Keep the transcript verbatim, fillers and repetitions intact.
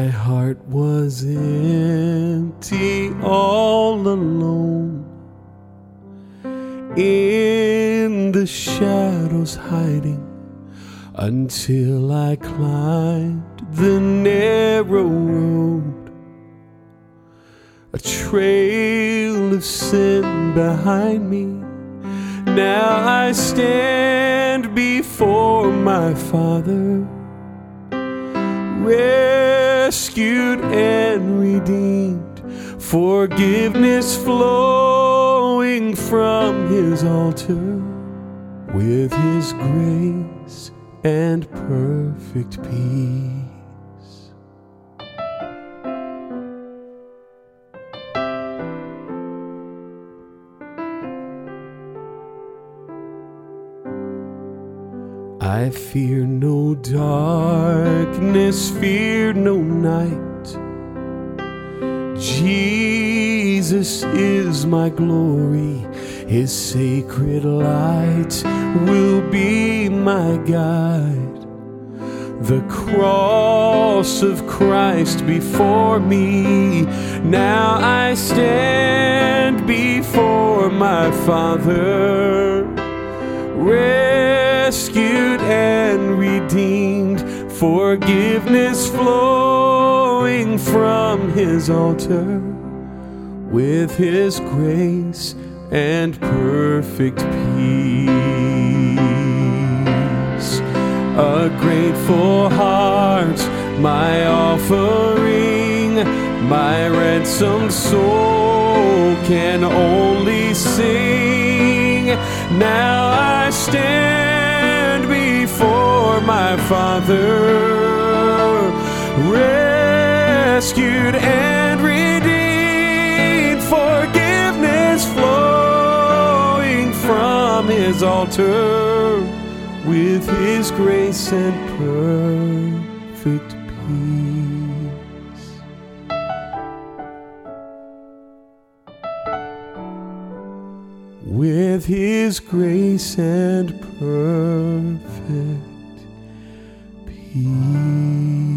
my heart was empty, all alone, in the shadows hiding, until I climbed the narrow road, a trail of sin behind me. Now I stand before my Father, rescued and redeemed, forgiveness flowing from His altar, with His grace and perfect peace. I fear no darkness, fear no night. Jesus is my glory, His sacred light will be my guide. The cross of Christ before me, now I stand before my Father, rescued and redeemed, forgiveness flowing from His altar, with His grace and perfect peace. A grateful heart, my offering, my ransomed soul can only sing. Now I stand before my Father, rescued and redeemed, forgiveness flowing from His altar, with His grace and perfect peace. With His grace and perfect peace.